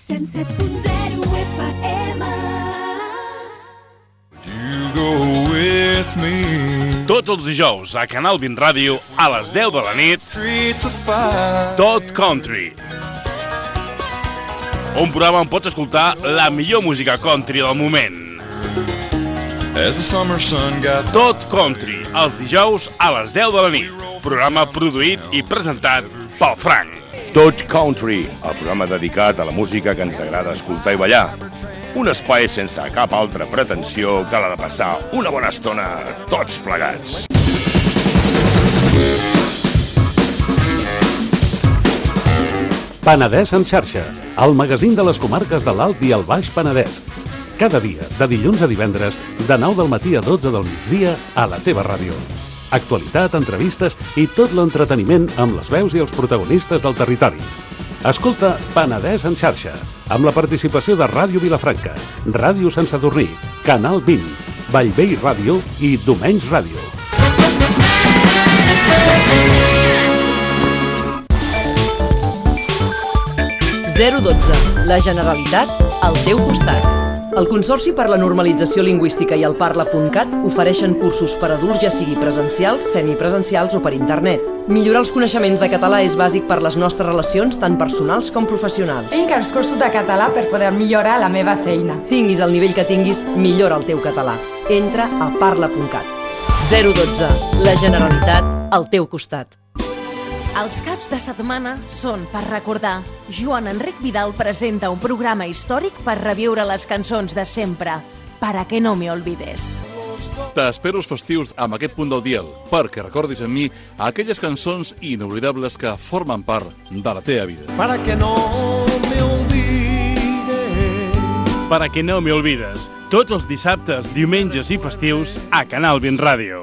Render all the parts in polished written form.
107.0 FM. You go with me. Tots els dijous a Canal 20 Ràdio a les 10 de la nit, Streets of fire. Tot Country. Un programa on pots escoltar la millor música country del moment. As the summer sun got Tot Country, els dijous a les 10 de la nit. Programa produït i presentat pel Frank. Tot Country, el programa dedicat a la música que ens agrada escoltar i ballar. Un espai sense cap altra pretensió que la de passar una bona estona tots plegats. Penedès en xarxa, el magazín de les comarques de l'Alt i el Baix Penedès. Cada dia, de dilluns a divendres, de 9 del matí a 12 del migdia, a la teva ràdio. Actualitat, entrevistes i tot l'entreteniment amb les veus i els protagonistes del territori. Escolta Penedès en xarxa, amb la participació de Ràdio Vilafranca, Ràdio Sant Sadurní, Canal 20, Vallvei Ràdio i Domenys Ràdio. La Generalitat al teu costat. El Consorci per la Normalització Lingüística i el Parla.cat ofereixen cursos per adults, ja sigui presencials, semipresencials o per internet. Millorar els coneixements de català és bàsic per les nostres relacions, tant personals com professionals. Tinc els cursos de català per poder millorar la meva feina. Tinguis el nivell que tinguis, millora el teu català. Entra a Parla.cat. 012. La Generalitat al teu costat. Els caps de setmana són per recordar. Joan Enric Vidal presenta un programa històric per reviure les cançons de sempre. Para que no me olvides. T'espero els festius amb aquest punt del dial, perquè recordis amb mi aquelles cançons inoblidables que formen part de la teva vida. Para que no me olvides. Para que no me olvides. Tots els dissabtes, diumenges i festius a Canal 20 Ràdio.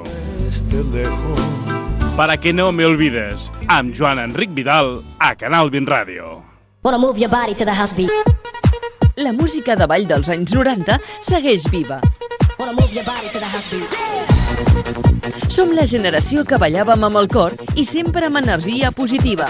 Para que no me olvides, amb Joan Enric Vidal a Canal 20 Ràdio. Wanna move your body to the house beat. La música de ball dels anys 90 segueix viva. Wanna move your body to the house beat. Som la generació que ballàvem amb el cor i sempre amb energia positiva.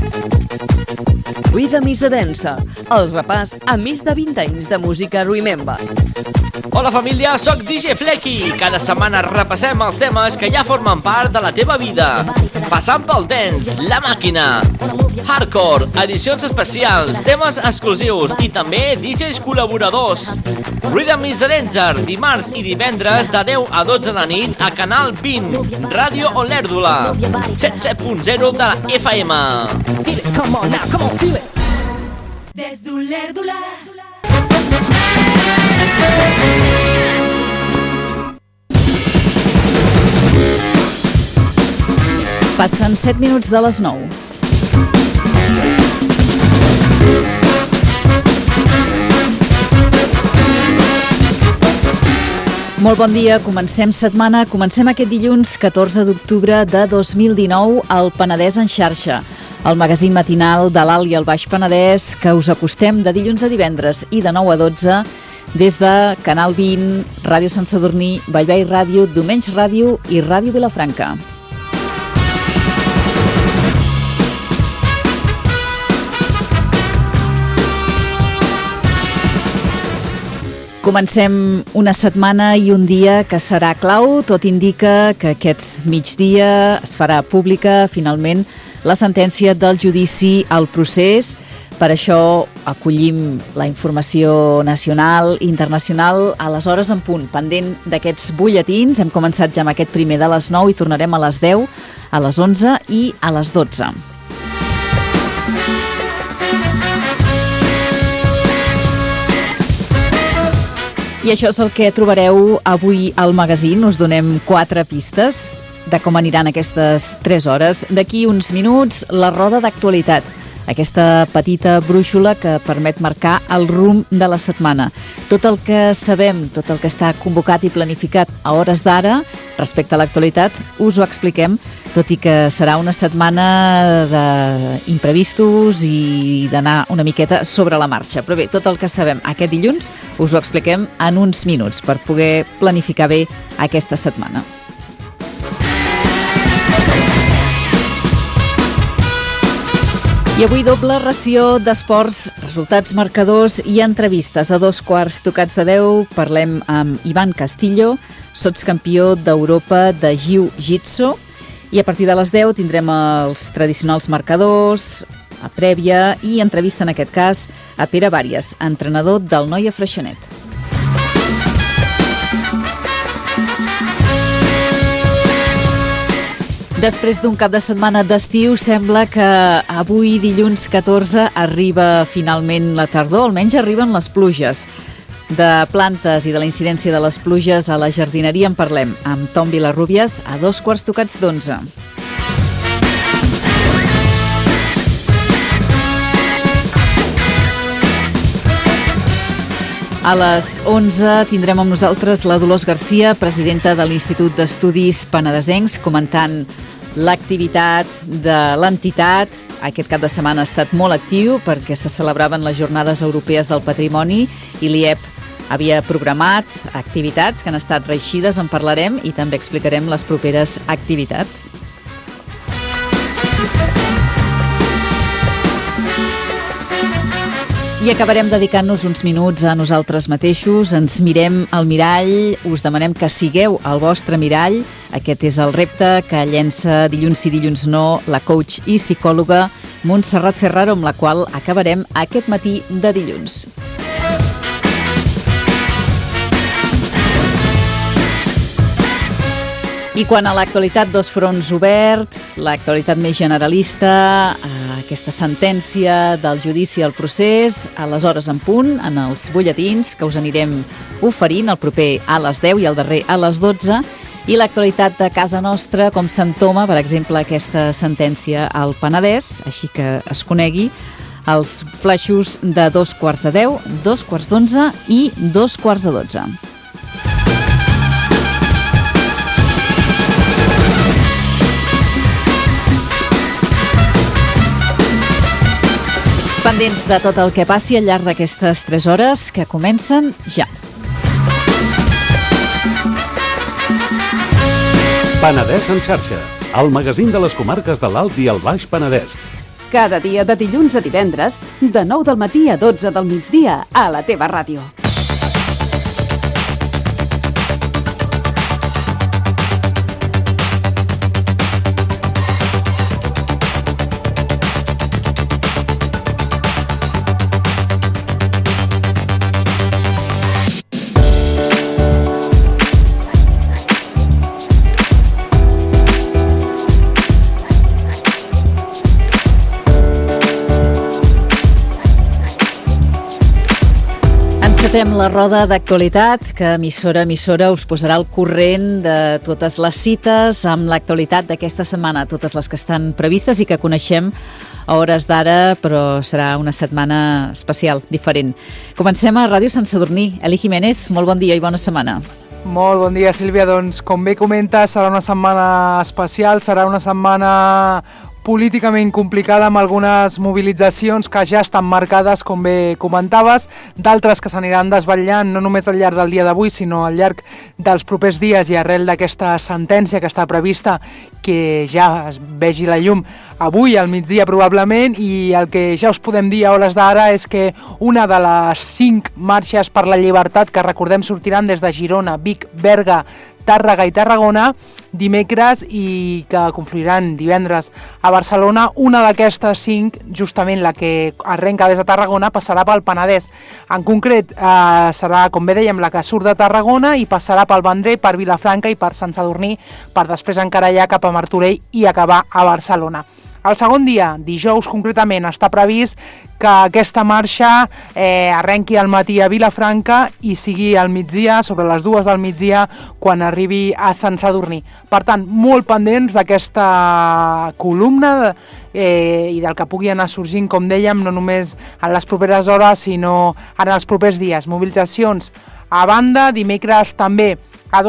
Rhythm is a Dancer, el repàs a més de 20 anys de música Remember. Hola família, sóc DJ Flecky. Cada setmana repassem els temes que ja formen part de la teva vida. Passant pel dance, la màquina, hardcore, edicions especials, temes exclusius i també DJs col·laboradors. Rhythm is a Dancer, dimarts i divendres de 10 a 12 de la nit a Canal 20, Ràdio Olèrdola, 107.0 de la FM. Feel it, come on now, come on, feel it. Des d'Olèrdola. Passen 7 minuts de les 9. Molt bon dia, comencem setmana, comencem aquest dilluns 14 d'octubre de 2019 al Penedès en xarxa, el magazín matinal de l'Alt i el Baix Penedès que us acostem de dilluns a divendres i de 9 a 12 des de Canal 20, Ràdio Sant Sadurní, Vallvei Ràdio, Domenys Ràdio i Ràdio Vilafranca. Comencem una setmana i un dia que serà clau. Tot indica que aquest migdia es farà pública finalment la sentència del judici al procés. Per això acollim la informació nacional i internacional a les hores en punt, pendent d'aquests butlletins. Hem començat ja amb aquest primer de les 9 i tornarem a les 10, a les 11 i a les 12. I això és el que trobareu avui al magazín. Us donem 4 pistes de com aniran aquestes 3 hores. D'aquí uns minuts, la roda d'actualitat. Aquesta petita brúixola que permet marcar el rumb de la setmana. Tot el que sabem, tot el que està convocat i planificat a hores d'ara, respecte a l'actualitat, us ho expliquem, tot i que serà una setmana d'imprevistos i d'anar una miqueta sobre la marxa. Però bé, tot el que sabem aquest dilluns us ho expliquem en uns minuts per poder planificar bé aquesta setmana. I avui doble ració d'esports, resultats, marcadors i entrevistes. A 2:15 tocats de 10 parlem amb Ivan Castillo, sotscampió d'Europa de Jiu-Jitsu. I a partir de les 10 tindrem els tradicionals marcadors, a prèvia i entrevista en aquest cas a Pere Bàries, entrenador del Noia Freixenet. Després d'un cap de setmana d'estiu, sembla que avui, dilluns 14, arriba finalment la tardor, almenys arriben les pluges. De plantes i de la incidència de les pluges a la jardineria en parlem amb Tom Vilarrubias a 2:15 tocats d'11. A les 11 tindrem amb nosaltres la Dolors Garcia, presidenta de l'Institut d'Estudis Penedesencs, comentant l'activitat de l'entitat. Aquest cap de setmana ha estat molt actiu perquè se celebraven les Jornades Europees del Patrimoni i l'IEP havia programat activitats que han estat reeixides, en parlarem i també explicarem les properes activitats. I acabarem dedicant-nos uns minuts a nosaltres mateixos. Ens mirem al mirall, us demanem que sigueu el vostre mirall. Aquest és el repte que llença dilluns sí, dilluns no, la coach i psicòloga Montserrat Ferraro, amb la qual acabarem aquest matí de dilluns. I quan a l'actualitat dos fronts obert, l'actualitat més generalista, aquesta sentència del judici al procés, a les hores en punt, en els butlletins que us anirem oferint, el proper a les 10 i el darrer a les 12, i l'actualitat de casa nostra, com s'entoma, per exemple, aquesta sentència al Penedès, així que es conegui, els flaixos de 2:15, 2:11 i 2:12. Pendents de tot el que passi al llarg d'aquestes 3 hores que comencen ja. Penedès en xarxa, el magazín de les comarques de l'Alt i el Baix Penedès. Cada dia de dilluns a divendres, de 9 del matí a 12 del migdia, a la teva ràdio. Encetem la roda d'actualitat que emissora us posarà al corrent de totes les cites amb l'actualitat d'aquesta setmana, totes les que estan previstes i que coneixem a hores d'ara, però serà una setmana especial, diferent. Comencem a Ràdio Sant Sadurní. Eli Jiménez, molt bon dia i bona setmana. Molt bon dia, Sílvia. Doncs, com bé comentes, serà una setmana especial, serà una setmana políticament complicada amb algunes mobilitzacions que ja estan marcades, com bé comentaves, d'altres que s'aniran desvetllant no només al llarg del dia d'avui, sinó al llarg dels propers dies i arrel d'aquesta sentència que està prevista que ja es vegi la llum avui al migdia probablement, i el que ja us podem dir a hores d'ara és que una de les 5 marxes per la llibertat que recordem sortiran des de Girona, Vic, Berga, Tàrrega i Tarragona dimecres i que confluiran divendres a Barcelona. Una d'aquestes 5, justament la que arrenca des de Tarragona, passarà pel Penedès. En concret, serà, com bé dèiem, la que surt de Tarragona i passarà pel Vendrell, per Vilafranca i per Sant Sadurní, per després encarallar cap a Martorell i acabar a Barcelona. El segon dia, dijous concretament, està previst que aquesta marxa arrenqui al matí a Vilafranca i sigui al migdia, sobre les 2 del migdia, quan arribi a Sant Sadurní. Per tant, molt pendents d'aquesta columna i del que pugui anar sorgint, com dèiem, no només en les properes hores, sinó en els propers dies. Mobilitzacions a banda, dimecres també a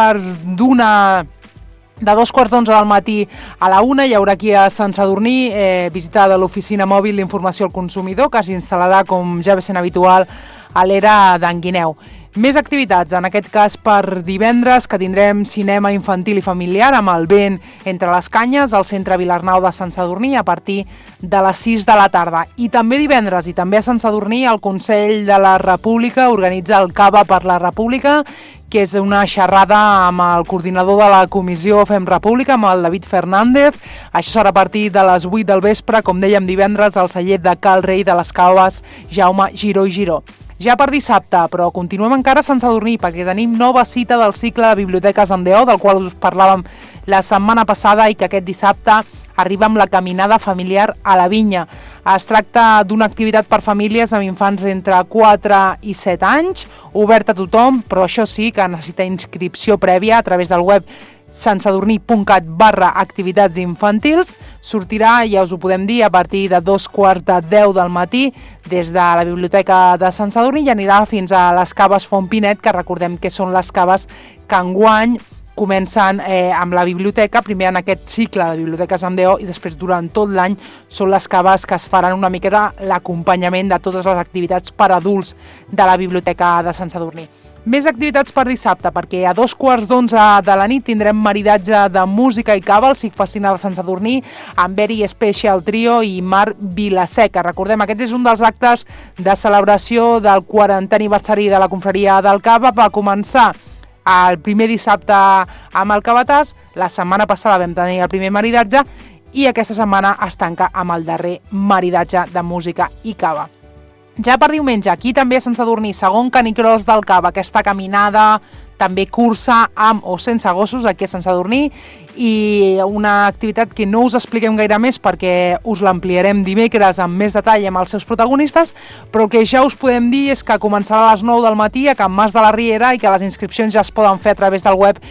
2:15 de 2:15 del matí a la 1 hi haurà aquí a Sant Sadurní visita de l'oficina mòbil d'informació al consumidor que s'instal·larà, com ja ve sent habitual, a l'era d'en Guineu. Més activitats, en aquest cas per divendres, que tindrem cinema infantil i familiar amb El vent entre les canyes al centre Vilarnau de Sant Sadurní a partir de les 6 de la tarda. I també divendres, i també a Sant Sadurní, el Consell de la República organitza el Cava per la República, que és una xerrada amb el coordinador de la Comissió Fem República, amb el David Fernández. Això serà a partir de les 8 del vespre, com dèiem, divendres, al celler de Cal Rei de les Caves, Jaume Giró i Giró. Ja per dissabte, però continuem encara a Sant Sadurní, perquè tenim nova cita del cicle de biblioteques en DO, del qual us parlàvem la setmana passada, i que aquest dissabte arriba amb la caminada familiar a la vinya. Es tracta d'una activitat per famílies amb infants entre 4 i 7 anys, oberta a tothom, però això sí que necessita inscripció prèvia a través del web santsadurní.cat/activitats infantils. Sortirà, ja us ho podem dir, a partir de 2:45 del matí des de la Biblioteca de Sant Sadurní i anirà fins a les Caves Font Pinet, que recordem que són les caves que enguany comencen amb la biblioteca, primer en aquest cicle de biblioteques amb DO i després durant tot l'any són les caves que es faran una miqueta l'acompanyament de totes les activitats per adults de la Biblioteca de Sant Sadurní. Més activitats per dissabte, perquè a 11:45 de la nit tindrem maridatge de música i cava al Cic Fascina de Sant Sadurní amb Very Special Trio i Marc Vilaseca. Recordem, aquest és un dels actes de celebració del 40è aniversari de la confraria del Cava. Va començar el primer dissabte amb el Cavatàs, la setmana passada vam tenir el primer maridatge i aquesta setmana es tanca amb el darrer maridatge de música i cava. Ja per diumenge, aquí també a Sant Sadurní, segon canicross del Cava, aquesta caminada, també cursa amb o sense gossos aquí a Sant Sadurní, i una activitat que no us expliquem gaire més perquè us l'ampliarem dimecres amb més detall amb els seus protagonistes, però el que ja us podem dir és que començarà a les 9 del matí a Can Mas de la Riera i que les inscripcions ja es poden fer a través del web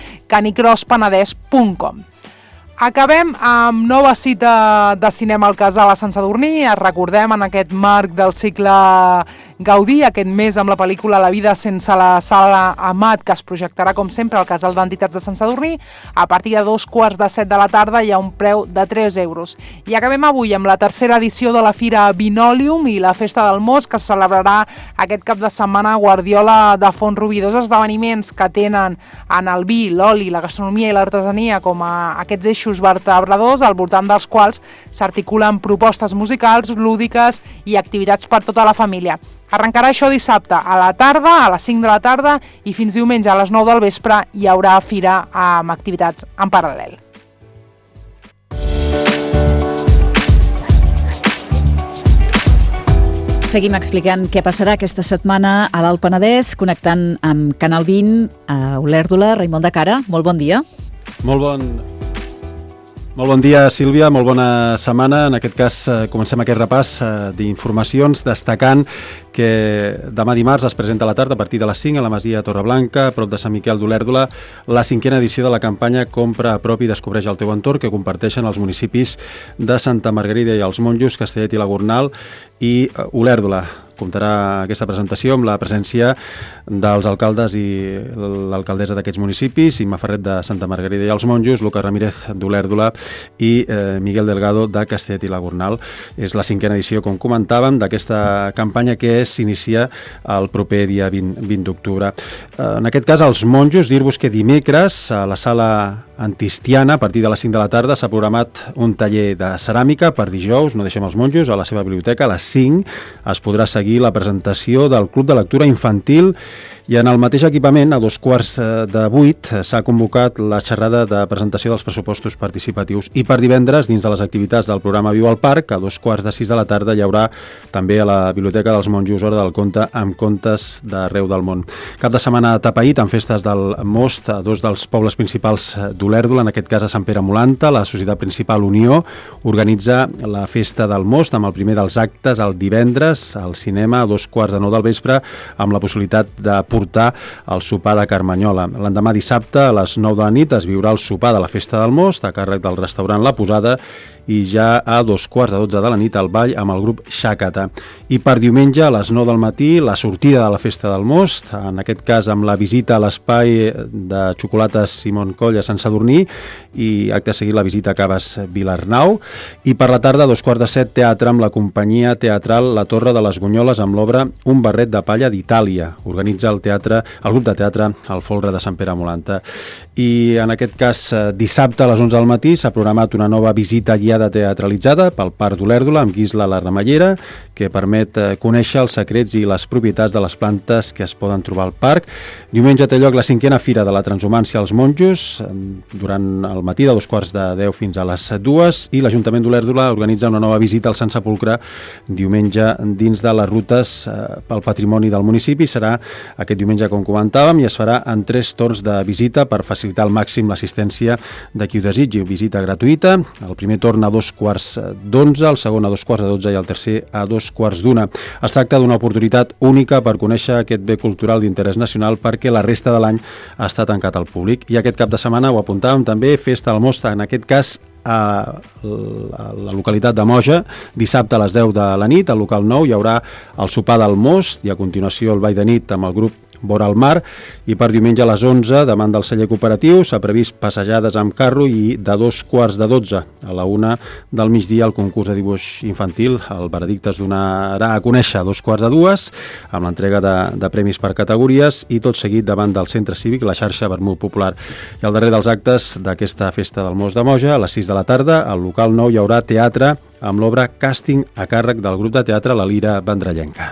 canicrosspenedès.com. Acabem amb nova cita de cinema al Casal a Sant Sadurní. Recordem en aquest marc del cicle Gaudí, aquest mes amb la pel·lícula La vida sense la Sala Amat, que es projectarà com sempre al Casal d'Entitats de Sant Sadurní. A partir de 2:45 de la tarda hi ha un preu de 3 euros. I acabem avui amb la tercera edició de la Fira Vinòlium i la Festa del Mos, que es celebrarà aquest cap de setmana a Guardiola de Font-rubí. Dos esdeveniments que tenen en el vi, l'oli, la gastronomia i l'artesania com a aquests eixos vertebradors, al voltant dels quals s'articulen propostes musicals, lúdiques i activitats per tota la família. Arrencarà això dissabte a la tarda, a les 5 de la tarda, i fins diumenge a les 9 del vespre hi haurà fira amb activitats en paral·lel. Seguim explicant què passarà aquesta setmana a l'Alt Penedès, connectant amb Canal 20 a Olèrdola. Raimon de Cara, molt bon dia. Molt bon dia, Sílvia, molt bona setmana. En aquest cas comencem aquest repàs d'informacions destacant que demà dimarts es presenta a la tarda a partir de les 5 a la Masia Torreblanca, a prop de Sant Miquel d'Olèrdola, la 5a edició de la campanya Compra a prop i descobreix el teu entorn, que comparteixen els municipis de Santa Margarida i els Monjos, Castellet i la Gornal i Olèrdola. Comptarà aquesta presentació amb la presència dels alcaldes i l'alcaldessa d'aquests municipis, Imma Ferret de Santa Margarida i els Monjos, Lucas Ramírez d'Olèrdola i Miguel Delgado de Castellet i la Gornal. És la 5a edició, com comentàvem, d'aquesta campanya que s'inicia el proper dia 20 d'octubre. En aquest cas, els Monjos, dir-vos que dimecres a la sala Antistiana, a partir de les 5 de la tarda, s'ha programat un taller de ceràmica per dijous, no deixem els Monjos, a la seva biblioteca. A les 5 es podrà seguir la presentació del Club de Lectura Infantil i en el mateix equipament, a 7:45, s'ha convocat la xerrada de presentació dels pressupostos participatius. I per divendres, dins de les activitats del programa Viu al Parc, a 5:15 de la tarda hi haurà també a la Biblioteca dels Monjos Hora del Conte amb contes d'arreu del món. Cap de setmana atapeït amb festes del Most a dos dels pobles principals d'Olèrdola, en aquest cas a Sant Pere Molanta. La Societat Principal Unió organitza la Festa del Most amb el primer dels actes el divendres al cinema a 2:15 del vespre, amb la possibilitat de portar el sopar de Carmanyola. L'endemà dissabte a les 9 de la nit es viurà el sopar de la Festa del Most a càrrec del restaurant La Posada i ja a 2:15 de la nit al ball amb el grup Xàcata. I per diumenge a les 9 del matí la sortida de la Festa del Most, en aquest cas amb la visita a l'espai de xocolates Simon Coll a Sant Sadurní i acte seguit la visita a Caves Vilarnau. I per la tarda a 2:15 teatre amb la companyia teatral La Torre de les Gunyoles amb l'obra Un barret de palla d'Itàlia. Organitza el grup de teatre El Folre de Sant Pere Molanta. I en aquest cas dissabte a les 11 del matí s'ha programat una nova visita guiada teatralitzada pel Parc d'Olèrdola amb Guisla la Ramallera, que permet conèixer els secrets i les propietats de les plantes que es poden trobar al parc. Diumenge té lloc la 5a Fira de la Transhumància als Monjos, durant el matí de 2:15 fins a les 2, i l'Ajuntament d'Olèrdola organitza una nova visita al Sant Sepulcre diumenge dins de les rutes pel patrimoni del municipi. Serà aquest diumenge, com comentàvem, i es farà en 3 torns de visita per facilitar al màxim l'assistència de qui ho desitgi. Visita gratuïta, el primer torn a 2:15, el segon a 2:15 i el tercer a 2:15. Es tracta d'una oportunitat única per conèixer aquest bé cultural d'interès nacional perquè la resta de l'any està tancat al públic. I aquest cap de setmana, ho apuntàvem també, Festa del Most, en aquest cas a la localitat de Moja, dissabte a les 10 de la nit, al local 9, hi haurà el sopar del Most i a continuació el ball de nit amb el grup Vora al Mar, i per diumenge a les 11, davant del celler cooperatiu, s'ha previst passejades amb carro i de 2:15 a la 1 del migdia el concurs de dibuix infantil. El veredicte es donarà a conèixer a 2:15 amb l'entrega de premis per categories i tot seguit davant del Centre Cívic, la xarxa Vermut Popular. I al darrer dels actes d'aquesta Festa del Most de Moja, a les 6 de la tarda, al local 9 hi haurà teatre amb l'obra Càsting a càrrec del grup de teatre La Lira Vendrellenca.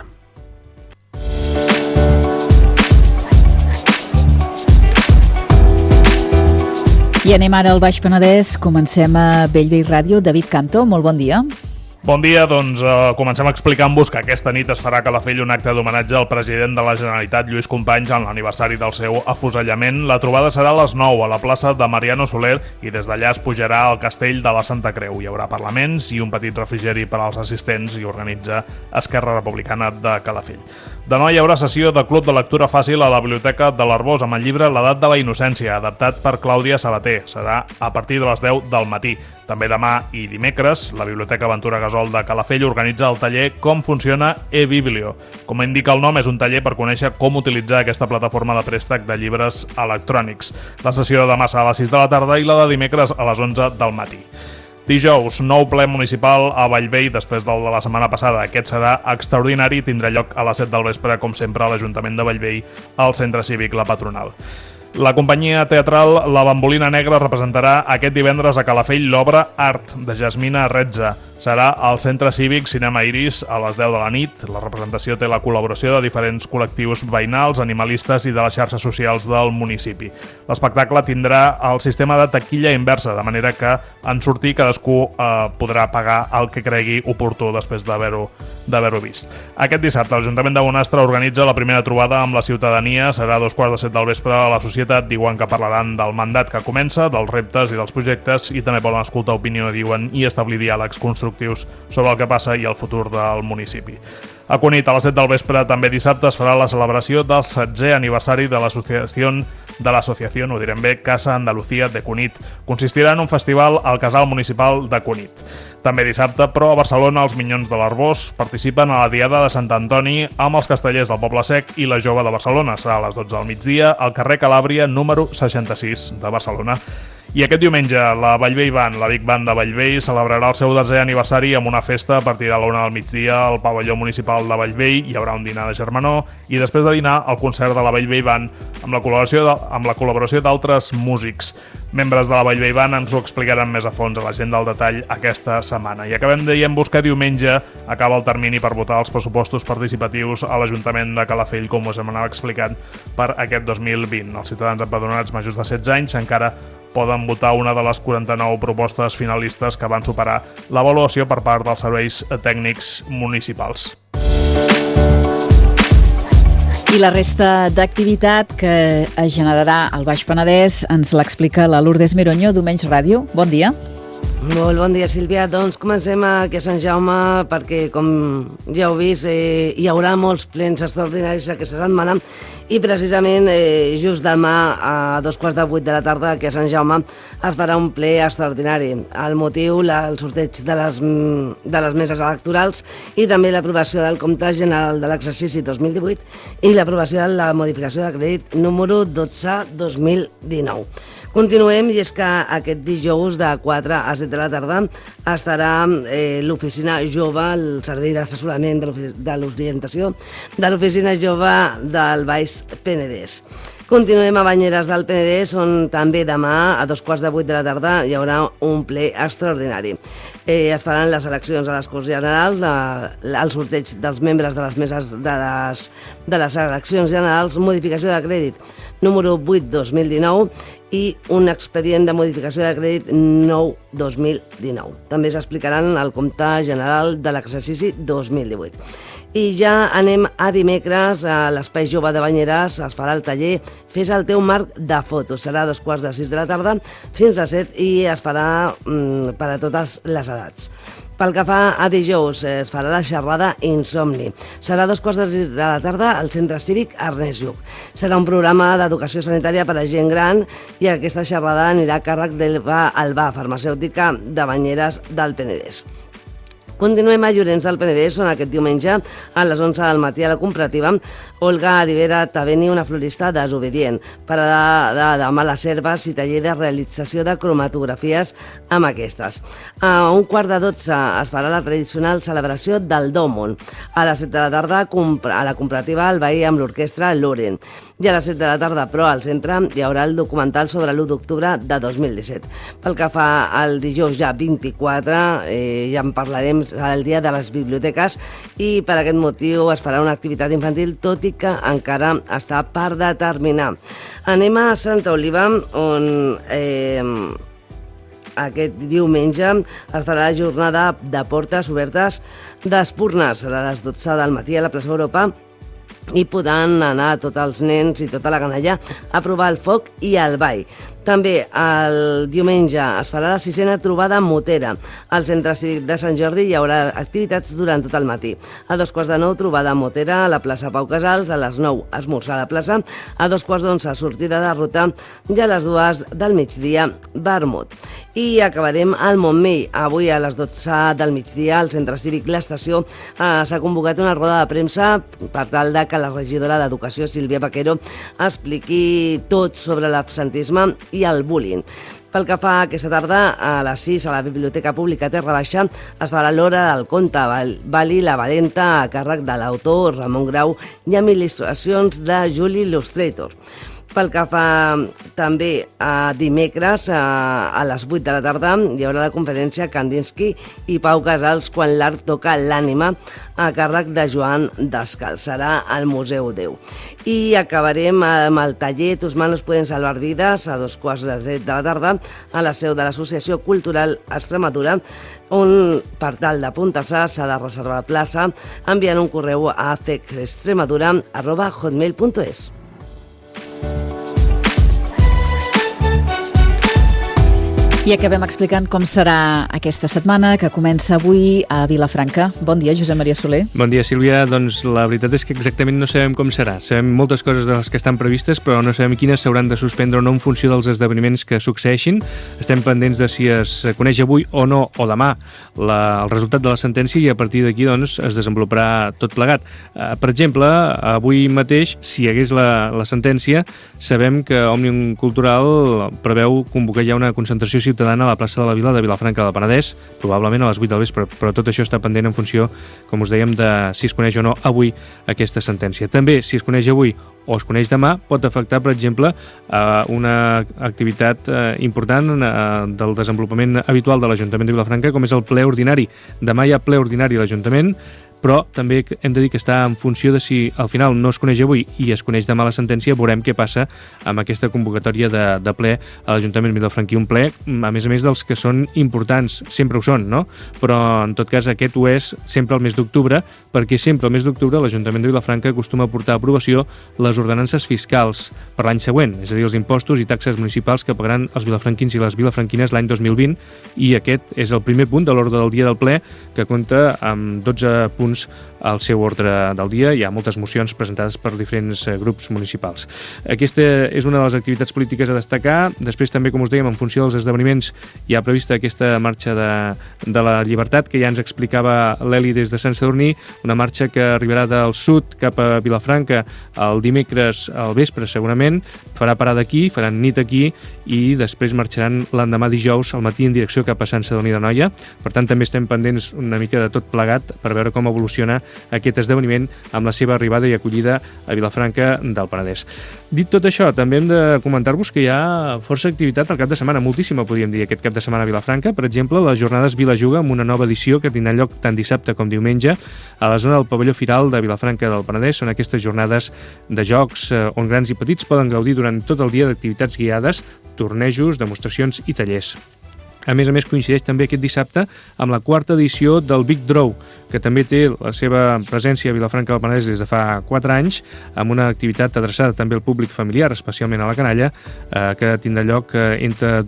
I anem ara al Baix Penedès. Comencem a Bellvei Ràdio. David Canto, molt bon dia. Bon dia, doncs comencem explicant-vos que aquesta nit es farà a Calafell un acte d'homenatge al president de la Generalitat, Lluís Companys, en l'aniversari del seu afusellament. La trobada serà a les 9 a la plaça de Mariano Soler i des d'allà es pujarà al castell de la Santa Creu. Hi haurà parlaments i un petit refrigeri per als assistents i organitza Esquerra Republicana de Calafell. Demà hi haurà sessió de Club de Lectura Fàcil a la Biblioteca de l'Arbós amb el llibre L'edat de la innocència, adaptat per Clàudia Sabater. Serà a partir de les 10 del matí. També demà i dimecres, la Biblioteca Aventura Gasol de Calafell organitza el taller Com funciona eBiblio. Com indica el nom, és un taller per conèixer com utilitzar aquesta plataforma de préstec de llibres electrònics. La sessió de demà serà a les 6 de la tarda i la de dimecres a les 11 del matí. Dijous, nou ple municipal a Bellvei després del de la setmana passada. Aquest serà extraordinari i tindrà lloc a les 7 del vespre, com sempre, a l'Ajuntament de Bellvei, al Centre Cívic La Patronal. La companyia teatral La Bambolina Negra representarà aquest divendres a Calafell l'obra Art, de Jasmina Retza. Serà al Centre Cívic Cinema Iris a les 10 de la nit. La representació té la col·laboració de diferents col·lectius veïnals, animalistes i de les xarxes socials del municipi. L'espectacle tindrà el sistema de taquilla inversa, de manera que en sortir cadascú podrà pagar el que cregui oportú després d'haver-ho vist. Aquest dissabte l'Ajuntament de Bonastre organitza la primera trobada amb la ciutadania. Serà a 2:15 del vespre a la societat. Diuen que parlaran del mandat que comença, dels reptes i dels projectes, i també volen escoltar opinió, diuen, i establir diàlegs constructius sobre el que passa i el futur del municipi. A Cunit, a les 7 del vespre, també dissabte, es farà la celebració del 7è aniversari de l'associació, ho direm bé, Casa Andalucía de Cunit. Consistirà en un festival al Casal Municipal de Cunit. També dissabte, però a Barcelona, els Minyons de l'Arbós participen a la Diada de Sant Antoni amb els Castellers del Poble Sec i la Jove de Barcelona. Serà a les 12 del migdia al carrer Calàbria, número 66 de Barcelona. I aquest diumenge, la Bellvei Band, la Big Band de Bellvei, celebrarà el seu 10è aniversari amb una festa a partir de la 1 del migdia al pavelló municipal de Bellvei. Hi haurà un dinar de germanor i després de dinar el concert de la Bellvei Band amb la col·laboració d'altres músics. Membres de la Bellvei Band ens ho explicaran més a fons a l'agenda al detall aquesta setmana. I acabem dient-vos que diumenge acaba el termini per votar els pressupostos participatius a l'Ajuntament de Calafell, com us hem anat explicant, per aquest 2020. Els ciutadans empadronats majors de 16 anys encara poden votar una de les 49 propostes finalistes que van superar l'avaluació per part dels serveis tècnics municipals. I la resta d'activitat que es generarà al Baix Penedès ens l'explica la Lourdes Meroño, d'Omenys Ràdio. Bon dia. Molt bon dia, Sílvia. Doncs comencem aquí a Sant Jaume perquè, com ja heu vist, hi haurà molts plens extraordinaris aquesta setmana i precisament just demà a 7:15 de la tarda aquí a Sant Jaume es farà un ple extraordinari. El motiu, el sorteig de les meses electorals i també l'aprovació del compte general de l'exercici 2018 i l'aprovació de la modificació de crèdit número 12-2019. Continuem, i és que aquest dijous de 4 a 7 de la tarda estarà l'Oficina Jove, el servei d'assessorament de l'orientació de l'Oficina Jove del Baix Penedès. Continuem a Banyeres del Penedès, on també demà a 7:15 de la tarda hi haurà un ple extraordinari. Es faran les eleccions a les Corts Generals, el sorteig dels membres de les meses de les eleccions generals, modificació de crèdit número 8-2019 i un expedient de modificació de crèdit 9-2019. També s'explicaran el compte general de l'exercici 2018. I ja anem a dimecres, a l'Espai Jove de Banyeres es farà el taller Fes el teu marc de fotos. Serà a 5:45 de la tarda fins a 7 i es farà per a totes les edats. Pel que fa a dijous, es farà la xerrada Insomni. Serà a 2:15 de la tarda al Centre Cívic Ernest Lluch. Serà un programa d'educació sanitària per a gent gran i aquesta xerrada anirà a càrrec d'Elba Albà, farmacèutica de Banyeres del Penedès. Continuem a Llorenç del Penedès, on aquest diumenge a les 11 del matí a la comparativa Olga Rivera Taveni, una florista desobedient, parada de males herbes i taller de realització de cromatografies amb aquestes. A 11:45 es farà la tradicional celebració del Dòmon. A les 7 de la tarda a la comparativa el veí amb l'orquestra Loren. I a les 7 de la tarda, però, al centre hi haurà el documental sobre l'1 d'octubre de 2017. Pel que fa al dijous ja 24, ja en parlarem el dia de les biblioteques i per aquest motiu es farà una activitat infantil, tot i que encara està per determinar. Anem a Santa Oliva, on aquest diumenge es farà la jornada de portes obertes d'espurnes a les 12 del matí a la plaça Europa i podran anar tots els nens i tota la canalla a provar el foc i el ball. També el diumenge es farà la 6a trobada motera. Al Centre Cívic de Sant Jordi hi haurà activitats durant tot el matí. A 9:15 trobada motera a la plaça Pau Casals, a les 9 esmorzar a la plaça, a 10:11 sortida de ruta i a les 2 del migdia vermut. I acabarem al Montmell. Avui a les 12 del migdia al Centre Cívic l'Estació s'ha convocat una roda de premsa per tal de que la regidora d'Educació, Sílvia Vaquero, expliqui tot sobre l'absentisme i el bullying. Pel que fa aquesta tarda, a les 6 a la Biblioteca Pública Terra Baixa es farà l'hora del conte Vali la Valenta a càrrec de l'autor Ramon Grau i amb il·lustracions de Juli Illustrator. Pel que fa també a dimecres, a les 8 de la tarda, hi haurà la conferència Kandinsky i Pau Casals quan l'art toca l'ànima a càrrec de Joan Descalç. Serà al Museu Déu. I acabarem amb el taller Tus manos pueden salvar vidas a 2:15 de la tarda a la seu de l'Associació Cultural Extremadura, on per tal d'apuntar-se s'ha de reservar plaça enviant un correu a cecextremadura@hotmail.es. I acabem explicant com serà aquesta setmana, que comença avui a Vilafranca. Bon dia, Josep Maria Soler. Bon dia, Sílvia. Doncs la veritat és que exactament no sabem com serà. Sabem moltes coses de les que estan previstes, però no sabem quines s'hauran de suspendre o no en funció dels esdeveniments que succeeixin. Estem pendents de si es coneix avui o no, o demà, el resultat de la sentència i a partir d'aquí doncs, es desenvoluparà tot plegat. Per exemple, avui mateix, si hi hagués la sentència, sabem que Òmnium Cultural preveu convocar ja una concentració ciutadana a la plaça de la Vila de Vilafranca del Penedès, probablement a les 8 del vespre, però tot això està pendent en funció, com us dèiem, de si es coneix o no avui aquesta sentència. També, si es coneix avui o es coneix demà, pot afectar, per exemple, una activitat important del desenvolupament habitual de l'Ajuntament de Vilafranca, com és el ple ordinari. Demà hi ha ple ordinari a l'Ajuntament, però també hem de dir que està en funció de si al final no es coneix avui i es coneix demà la sentència, veurem què passa amb aquesta convocatòria de ple a l'Ajuntament vilafranquí. Un ple, a més dels que són importants, sempre ho són, no? Però en tot cas aquest ho és sempre el mes d'octubre, perquè sempre el mes d'octubre l'Ajuntament de Vilafranca acostuma a portar a aprovació les ordenances fiscals per l'any següent, és a dir, els impostos i taxes municipals que pagaran els vilafranquins i les vilafranquines l'any 2020, i aquest és el primer punt de l'ordre del dia del ple, que compta amb 12 punts al seu ordre del dia. Hi ha moltes mocions presentades per diferents grups municipals. Aquesta és una de les activitats polítiques a destacar. Després també, com us dèiem, en funció dels esdeveniments hi ha prevista aquesta marxa de la llibertat, que ja ens explicava l'Eli des de Sant Sadurní, una marxa que arribarà del sud cap a Vilafranca el dimecres al vespre segurament, farà parada aquí, faran nit aquí i després marxaran l'endemà dijous al matí en direcció cap a Sant Sadurní d'Anoia. Per tant, també estem pendents una mica de tot plegat per veure com evoluciona aquest esdeveniment amb la seva arribada i acollida a Vilafranca del Penedès. Dit tot això, també hem de comentar-vos que hi ha força activitat al cap de setmana, moltíssima podríem dir aquest cap de setmana a Vilafranca. Per exemple, les jornades Vilajuga amb una nova edició que tindrà lloc tant dissabte com diumenge a la zona del pavelló Firal de Vilafranca del Penedès. Són aquestes jornades de jocs on grans i petits poden gaudir durant tot el dia d'activitats guiades, tornejos, demostracions i tallers. A més, coincideix també aquest dissabte amb la 4ª edició del Big Draw, que també té la seva presència a Vilafranca del Penedès des de fa 4 anys, amb una activitat adreçada també al públic familiar, especialment a la canalla, que tindrà lloc entre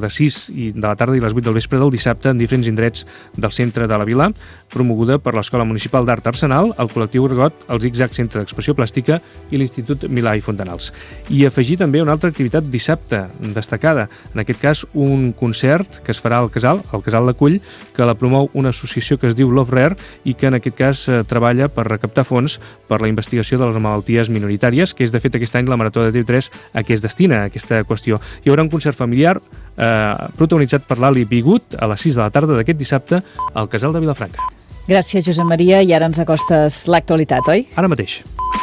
2:45 de la tarda i les 8 del vespre del dissabte en diferents indrets del centre de la vila, promoguda per l'Escola Municipal d'Art Arsenal, el col·lectiu Argot, el Zigzag Centre d'Expressió Plàstica i l'Institut Milà i Fontanals. I afegir també una altra activitat dissabte destacada, en aquest cas un concert que es farà al Casal, el Casal de Cull, que la promou una associació que es diu Love Rare i que en aquest cas treballa per recaptar fons per la investigació de les malalties minoritàries, que és de fet aquest any la Marató de TV3 a què es destina aquesta qüestió. Hi haurà un concert familiar protagonitzat per l'Ali Bigut a les 6 de la tarda d'aquest dissabte al Casal de Vilafranca. Gràcies, Josep Maria, i ara ens acostes l'actualitat, oi? Ara mateix.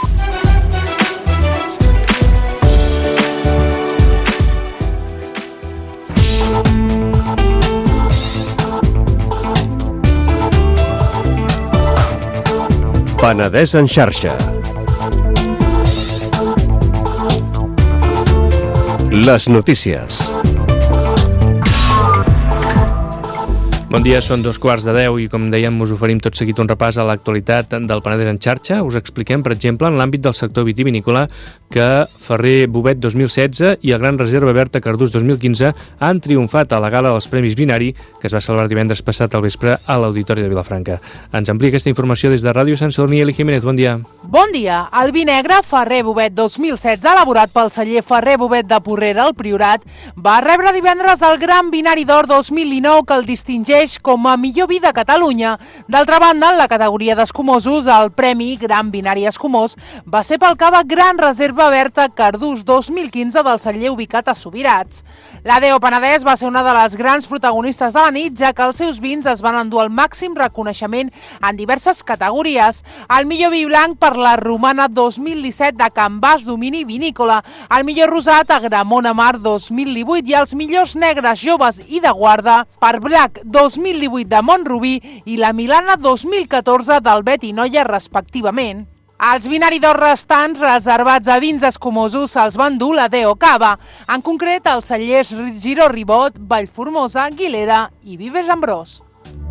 Penedès en xarxa. Les notícies. Bon dia, són 2:15 i com dèiem us oferim tot seguit un repàs a l'actualitat del Penedès en xarxa. Us expliquem, per exemple, en l'àmbit del sector vitivinícola que Ferrer Bobet 2016 i el Gran Reserva Berta Cardús 2015 han triomfat a la gala dels Premis Binari que es va celebrar divendres passat al vespre a l'Auditori de Vilafranca. Ens amplia aquesta informació des de Ràdio Sant Sadurní. Eli Jiménez, bon dia. Bon dia. El vi negre Ferrer Bobet 2016, elaborat pel celler Ferrer Bobet de Porrera, al Priorat, va rebre divendres el Gran Binari d'Or 2019 que el distingeix com a millor vi de Catalunya. D'altra banda, en la categoria d'escumosos, el Premi Gran Binari Escumós va ser pel cava Gran Reserva Berta Cardús 2015 del celler ubicat a Subirats. L'ADO Penedès va ser una de les grans protagonistes de la nit, ja que els seus vins es van endur el màxim reconeixement en diverses categories. El millor vi blanc per la Romana 2017 de Can Bas Domini Vinícola, el millor rosat a Gramona Mar 2018 i els millors negres joves i de guarda per Black 2018 de Montrubí i la Milana 2014 del Bet i Noia, respectivament. Els Binari d'Or restants, reservats a vins escumosos, se'ls va endur la Deo Cava, en concret els cellers Giró Ribot, Vallformosa, Guilera i Vives Ambrós.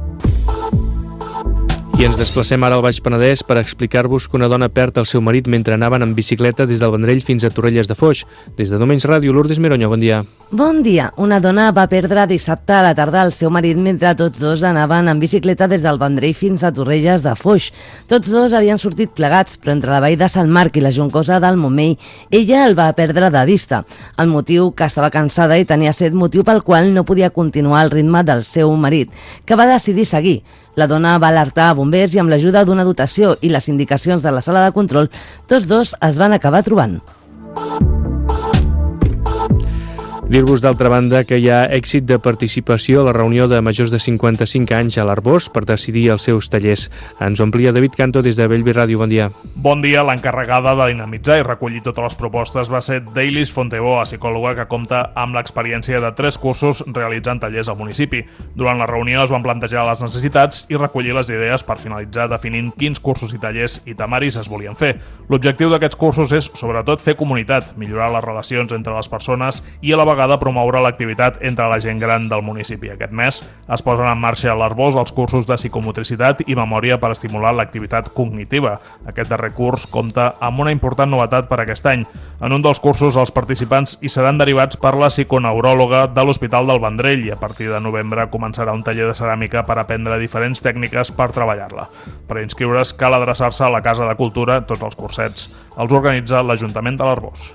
I ens desplacem ara al Baix Penedès per explicar-vos que una dona perd el seu marit mentre anaven en bicicleta des del Vendrell fins a Torrelles de Foix. Des de Domenys Ràdio, Lourdes Meronyo, bon dia. Bon dia. Una dona va perdre dissabte a la tarda el seu marit mentre tots dos anaven en bicicleta des del Vendrell fins a Torrelles de Foix. Tots dos havien sortit plegats, però entre la vall de Sant Marc i la Joncosa del Montmell, ella el va perdre de vista. El motiu, que estava cansada i tenia set, motiu pel qual no podia continuar el ritme del seu marit, que va decidir seguir. La dona va alertar a bombers i amb l'ajuda d'una dotació i les indicacions de la sala de control, tots dos es van acabar trobant. Dir-vos, d'altra banda, que hi ha èxit de participació a la reunió de majors de 55 anys a l'Arbós per decidir els seus tallers. Ens ho amplia David Canto des de Bellvitge Ràdio. Bon dia. Bon dia. L'encarregada de dinamitzar i recollir totes les propostes va ser Deilis Fonteboa, psicòloga que compta amb l'experiència de 3 cursos realitzant tallers al municipi. Durant la reunió es van plantejar les necessitats i recollir les idees per finalitzar definint quins cursos i tallers i temaris es volien fer. L'objectiu d'aquests cursos és, sobretot, fer comunitat, millorar les relacions entre les persones i a la vegada promoure l'activitat entre la gent gran del municipi. Aquest mes es posen en marxa a l'Arbós els cursos de psicomotricitat i memòria per estimular l'activitat cognitiva. Aquest darrer curs compta amb una important novetat per aquest any. En un dels cursos els participants hi seran derivats per la psiconeuròloga de l'Hospital del Vendrell i a partir de novembre començarà un taller de ceràmica per aprendre diferents tècniques per treballar-la. Per inscriure's cal adreçar-se a la Casa de Cultura, tots els cursets. Els organitza l'Ajuntament de l'Arbós.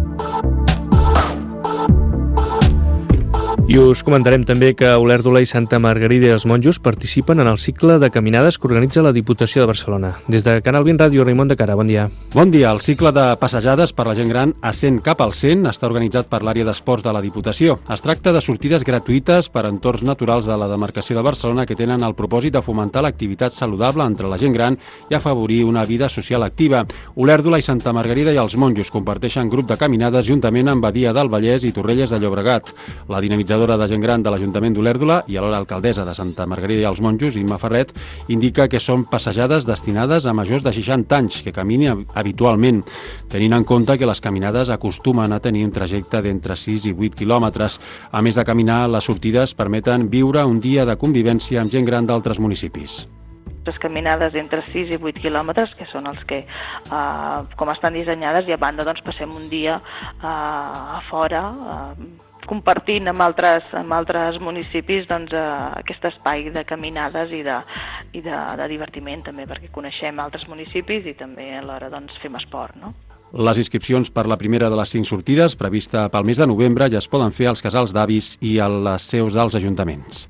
I us comentarem també que Olèrdola i Santa Margarida i els monjos participen en el cicle de caminades que organitza la Diputació de Barcelona. Des de Canal 20 Ràdio, Raimon de Cara, bon dia. Bon dia. El cicle de passejades per la gent gran Ascent cap al 100 està organitzat per l'àrea d'esports de la Diputació. Es tracta de sortides gratuïtes per entorns naturals de la demarcació de Barcelona que tenen el propòsit de fomentar l'activitat saludable entre la gent gran i afavorir una vida social activa. Olèrdola i Santa Margarida i els monjos comparteixen grup de caminades juntament amb Badia del Vallès i Torrelles de Llobregat. La dinamitzadora de gent gran de l'Ajuntament d'Olèrdola i alhora alcaldessa de Santa Margarida i els monjos, Imma Ferret, indica que són passejades destinades a majors de 60 anys que caminin habitualment, tenint en compte que les caminades acostumen a tenir un trajecte d'entre 6 i 8 quilòmetres. A més de caminar, les sortides permeten viure un dia de convivència amb gent gran d'altres municipis. Les caminades entre 6 i 8 quilòmetres, que són els que, com estan dissenyades, i a banda doncs, passem un dia a fora, compartint amb altres municipis doncs, aquest espai de caminades i de divertiment també, perquè coneixem altres municipis i també alhora doncs, fem esport, no? Les inscripcions per la primera de les 5 sortides, prevista pel mes de novembre, ja es poden fer als casals d'avis i a les seus dels ajuntaments.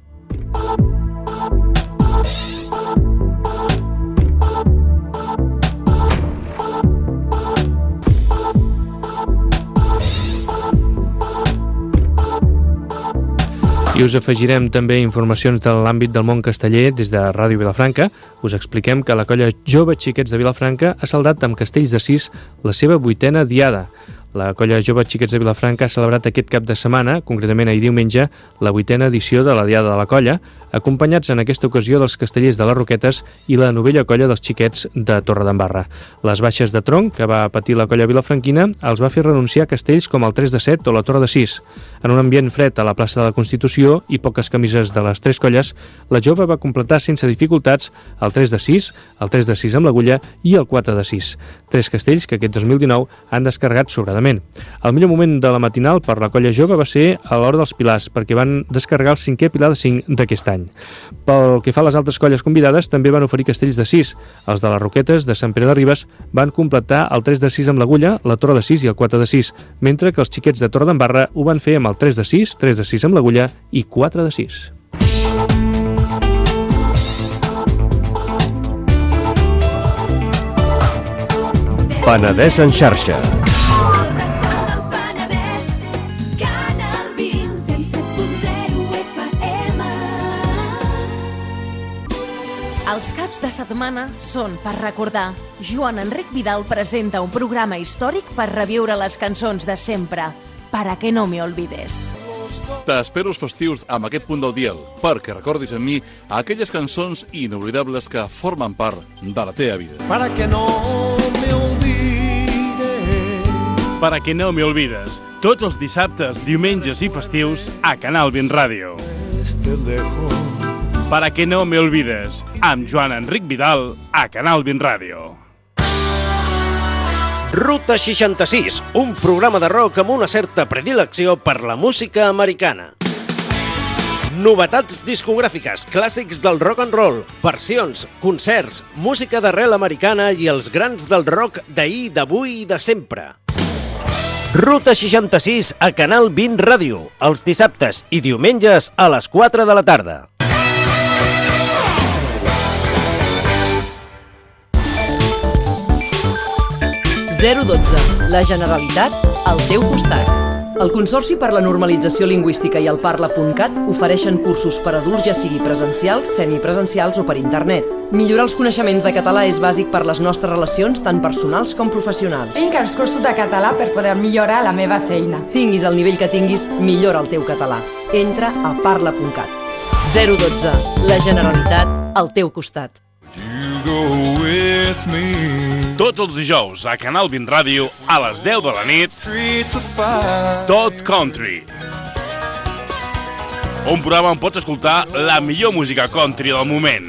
I us afegirem també informacions de l'àmbit del món casteller des de Ràdio Vilafranca. Us expliquem que la colla Jove Xiquets de Vilafranca ha saldat amb castells de 6 la seva 8a diada. La colla Jove Xiquets de Vilafranca ha celebrat aquest cap de setmana, concretament ahir diumenge, la 8a edició de la Diada de la Colla, acompanyats en aquesta ocasió dels castellers de les Roquetes i la novella colla dels Xiquets de Torredembarra. Les baixes de tronc que va patir la colla vilafranquina els va fer renunciar a castells com el 3 de 7 o la Torre de 6. En un ambient fred a la plaça de la Constitució i poques camises de les 3 colles, la jove va completar sense dificultats el 3 de 6, el 3 de 6 amb l'agulla i el 4 de 6. 3 castells que aquest 2019 han descarregat sobradament. El millor moment de la matinal per la colla jove va ser a l'hora dels pilars, perquè van descarregar el 5è pilar de 5 d'aquest any. Pel que fa a les altres colles convidades, també van oferir castells de 6. Els de les Roquetes de Sant Pere de Ribes van completar el 3 de 6 amb l'agulla, la Torre de 6 i el 4 de 6, mentre que els Xiquets de Torredembarra ho van fer amb el 3 de 6, 3 de 6 amb l'agulla i 4 de 6. Penedès en xarxa. Els caps de setmana són per recordar. Joan Enric Vidal presenta un programa històric per reviure les cançons de sempre. Para que no me olvides. T'espero els festius amb aquest punt del dial, perquè recordis amb mi aquelles cançons inoblidables que formen part de la teva vida. Para que no me olvides. Para que no me olvides. Tots els dissabtes, diumenges i festius a Canal 20 Ràdio. Para que no me olvides, amb Joan Enric Vidal a Canal 20 Ràdio. Ruta 66, un programa de rock amb una certa predilecció per la música americana. Novetats discogràfiques, clàssics del rock and roll, versions, concerts, música d'arrel americana i els grans del rock d'ahir, d'avui i de sempre. Ruta 66 a Canal 20 Ràdio, els dissabtes i diumenges a les 4 de la tarda. La Generalitat al teu costat. El Consorci per la Normalització Lingüística i el Parla.cat ofereixen cursos per adults, ja sigui presencials, semipresencials o per internet. Millorar els coneixements de català és bàsic per les nostres relacions, tant personals com professionals. Tinc els cursos de català per poder millorar la meva feina. Tinguis el nivell que tinguis, millora el teu català. Entra a Parla.cat. 012. La Generalitat al teu costat. Tots els dijous a Canal 20 Ràdio a les 10 de la nit, Tot Country. Un programa on pots escoltar la millor música country del moment.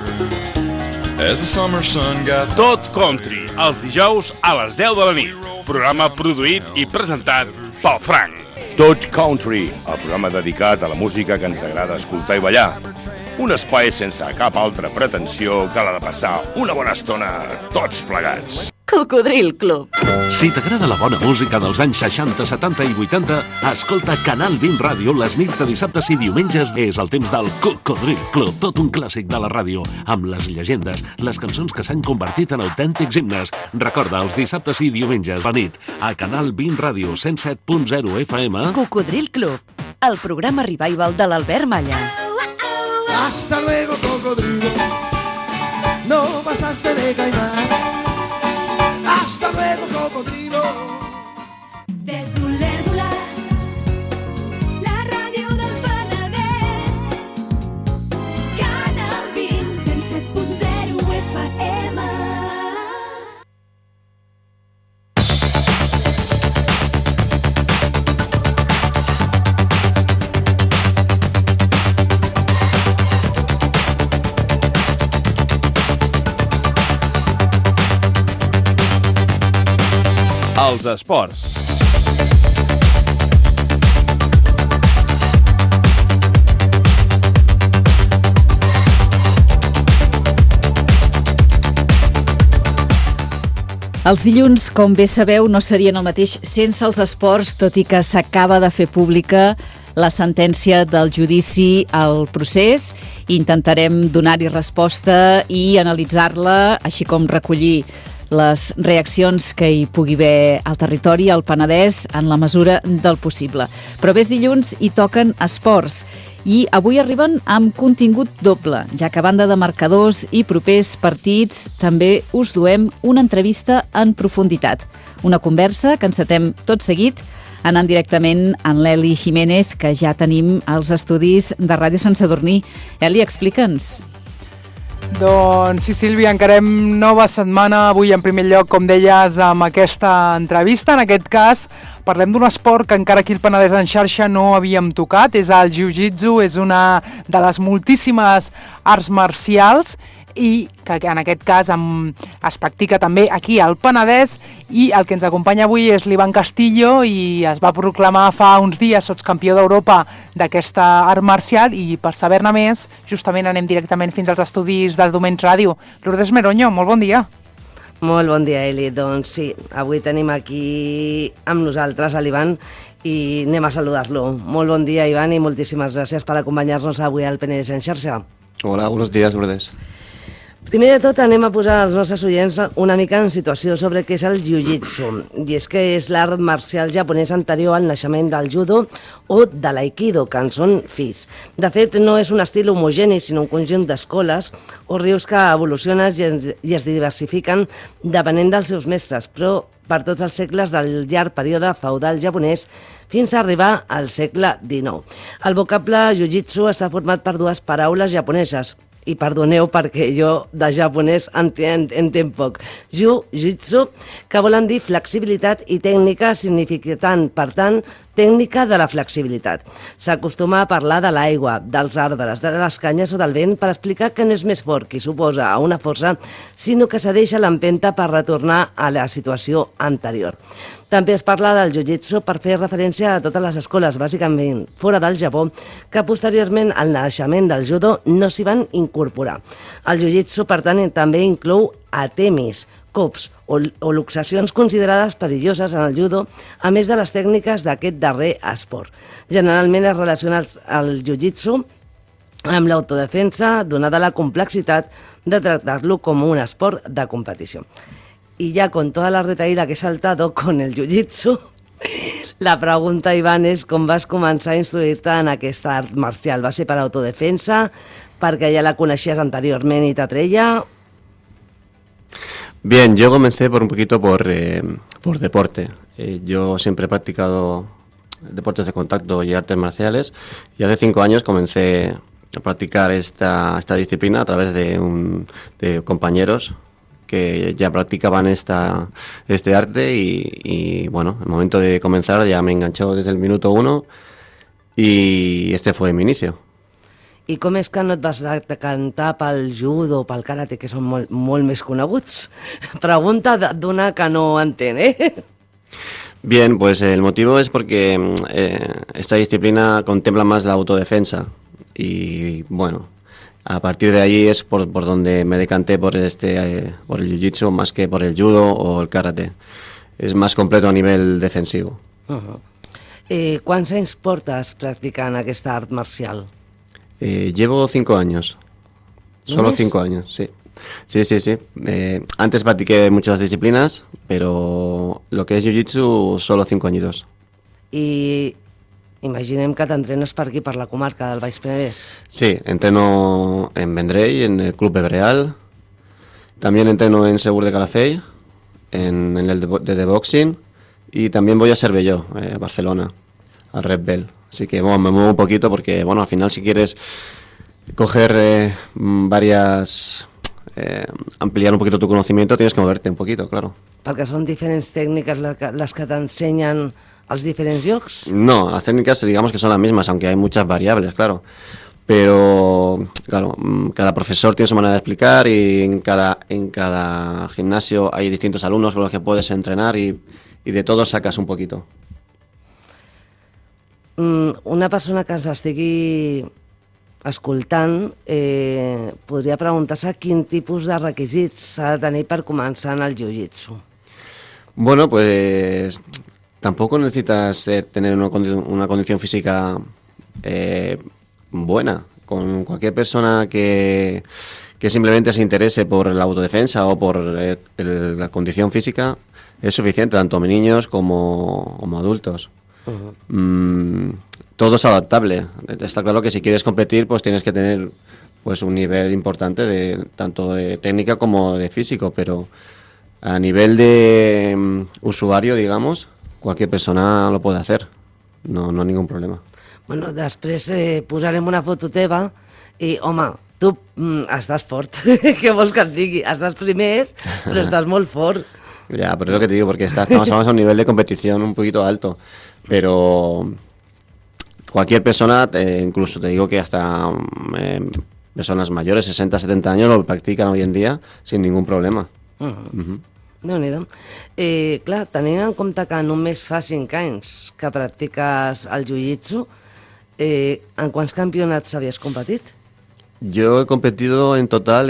Tot Country, els dijous a les 10 de la nit. Programa produït i presentat pel Frank. Tot Country, el programa dedicat a la música que ens agrada escoltar i ballar. Un espai sense cap altra pretensió que la de passar una bona estona tots plegats. Cocodril Club. Si t'agrada la bona música dels anys 60, 70 i 80, escolta Canal 20 Ràdio les nits de dissabtes i diumenges. És el temps del Cocodril Club, tot un clàssic de la ràdio, amb les llegendes, les cançons que s'han convertit en autèntics himnes. Recorda, els dissabtes i diumenges a nit, a Canal 20 Ràdio 107.0 FM. Cocodril Club, el programa revival de l'Albert Malla. Hasta luego, cocodrilo. No pasaste de caimán. Hasta luego, cocodrilo. Des d'Olèrdola, la ràdio del Penedès. Canal 20, 107.0 FM. Els esports. Els dilluns, com bé sabeu, no serien el mateix sense els esports, tot i que s'acaba de fer pública la sentència del judici al procés. Intentarem donar-hi resposta i analitzar-la, així com recollir les reaccions que hi pugui haver al territori, al Penedès, en la mesura del possible. Però bé, dilluns hi toquen esports i avui arriben amb contingut doble, ja que a banda de marcadors i propers partits també us duem una entrevista en profunditat. Una conversa que encetem tot seguit anant directament amb l'Eli Jiménez, que ja tenim als estudis de Ràdio Sant Sadurní. Eli, explica'ns. Doncs sí, Sílvia, encarem nova setmana. Avui, en primer lloc, com deies, amb aquesta entrevista. En aquest cas, parlem d'un esport que encara aquí al Penedès en xarxa no havíem tocat. És el jiu-jitsu, és una de les moltíssimes arts marcials i que en aquest cas es practica també aquí al Penedès, i el que ens acompanya avui és l'Ivan Castillo i es va proclamar fa uns dies sotscampió d'Europa d'aquesta art marcial, i per saber-ne més justament anem directament fins als estudis del Domens Ràdio. Lourdes Meroño, molt bon dia. Molt bon dia, Eli. Doncs sí, avui tenim aquí amb nosaltres a l'Ivan i anem a saludar-lo. Molt bon dia, Ivan, i moltíssimes gràcies per acompanyar-nos avui al Penedès en xarxa. Hola, buenos días, Lourdes. Primer de tot, anem a posar als nostres oients una mica en situació sobre què és el jiu-jitsu. I és que és l'art marcial japonès anterior al naixement del judo o de l'aikido, que en són fills. De fet, no és un estil homogeni, sinó un conjunt d'escoles o rius que evolucionen i es diversifiquen depenent dels seus mestres, però per tots els segles del llarg període feudal japonès fins a arribar al segle XIX. El vocable jiu-jitsu està format per dues paraules japoneses, i perdoneu perquè jo de japonès entenc poc. Jiu-jitsu, que volen dir flexibilitat, i tècnica, significant, per tant, tècnica de la flexibilitat. S'acostuma a parlar de l'aigua, dels arbres, de les canyes o del vent per explicar que no és més fort qui s'oposa a una força, sinó que cedeix a l'empenta per retornar a la situació anterior. També es parla del jiu-jitsu per fer referència a totes les escoles, bàsicament fora del Japó, que posteriorment al naixement del judo no s'hi van incorporar. El jiu-jitsu, per tant, també inclou atemis, cops o luxacions considerades perilloses en el judo, a més de les tècniques d'aquest darrer esport. Generalment es relaciona el jiu-jitsu amb l'autodefensa, donada la complexitat de tractar-lo com un esport de competició. Y ya con toda la retahíla que he saltado con el jiu-jitsu, La pregunta, Ivan, és com vas començar a instruir-te en aquesta art marcial? Va ser per autodefensa, perquè ja la coneixies anteriorment i t'atreia? Bien, yo comencé por un poquito por deporte. Yo siempre he practicado deportes de contacto y artes marciales y hace 5 años comencé a practicar esta disciplina a través de compañeros que ya practicaban este arte y bueno, el momento de comenzar ya me enganchó desde el minuto 1 y este fue mi inicio. I com és que no et vas decantar pel judo o pel karate, que són molt més coneguts? Pregunta d'una que no entén, Bien, pues el motivo es porque esta disciplina contempla más la autodefensa y bueno, a partir de ahí es por donde me decanté por el jiu-jitsu más que por el judo o el karate. Es más completo a nivel defensivo. Quants anys portes practicant aquesta art marcial? Llevo 5 años. Solo 5 años, sí. Sí. Antes practiqué muchas disciplinas, pero lo que es jiu-jitsu, solo 5 añitos. I imaginem que t'entrenes per aquí, per la comarca del Baix Penedès. Sí, entreno en Vendrell, en el Club Ebreal. También entreno en Segur de Calafell, en el de boxing. Y también voy a Cervelló, Barcelona, al Red Bell. Así que bueno, me muevo un poquito porque bueno, al final si quieres coger ampliar un poquito tu conocimiento tienes que moverte un poquito, claro. Perquè són diferents tècniques les que t'ensenyen als diferents llocs? No, las técnicas digamos que son las mismas, aunque hay muchas variables, claro. Pero claro, cada profesor tiene su manera de explicar y en cada gimnasio hay distintos alumnos con los que puedes entrenar y de todos sacas un poquito. Una persona que ens estigui escoltant podria preguntar-se quin tipus de requisits s'ha de tenir per començar en el jiu-jitsu. Bueno, pues tampoco necesitas tener una condición física buena. Con cualquier persona que simplemente se interese por la autodefensa o por la condición física es suficiente, tanto niños como adultos. Todo es adaptable. Está claro que si quieres competir pues tienes que tener pues un nivel importante tanto de técnica como de físico, pero a nivel de usuario, digamos, cualquier persona lo puede hacer, no hay ningún problema. Bueno, després posarem una foto teva i, home, tu estàs fort. Què vols que et digui? Estàs primer, però estàs molt fort. Ya, pero es lo que te digo, porque estamos a un nivel de competición un poquito alto. Pero cualquier persona, incluso te digo que hasta personas mayores, 60, 70 años, lo practican hoy en día sin ningún problema. Déu-n'hi-do. Clar, tenint en compte que només fa 5 anys que practiques el jiu-jitsu, en quants campionats havies competit? Yo he competido en total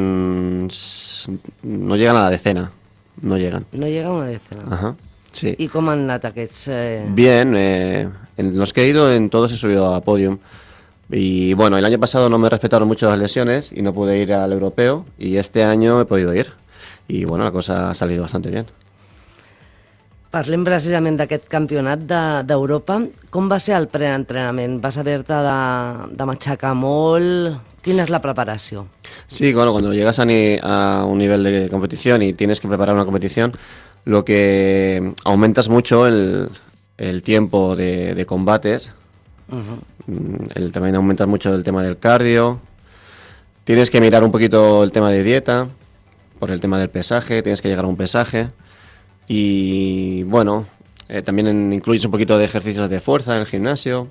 no llegan a la decena. No llegan. No llega a una decena. Ajá. Sí. ¿Y cómo han anat aquests? Bien, en los que he ido, en todos he subido a podium. Y bueno, el año pasado no me respetaron mucho las lesiones y no pude ir al europeo. Y este año he podido ir. Y bueno, la cosa ha salido bastante bien. Parlem precisament d'aquest campionat d'Europa. Com va ser el preentrenament? Vas haver-te de matxacar molt? Quina és la preparació? Sí, bueno, cuando llegas a un nivel de competición y tienes que preparar una competición, lo que aumentas mucho el tiempo de combates. También aumentas mucho el tema del cardio. Tienes que mirar un poquito el tema de dieta, por el tema del pesaje, tienes que llegar a un pesaje. Y bueno, también incluyes un poquito de ejercicios de fuerza en el gimnasio.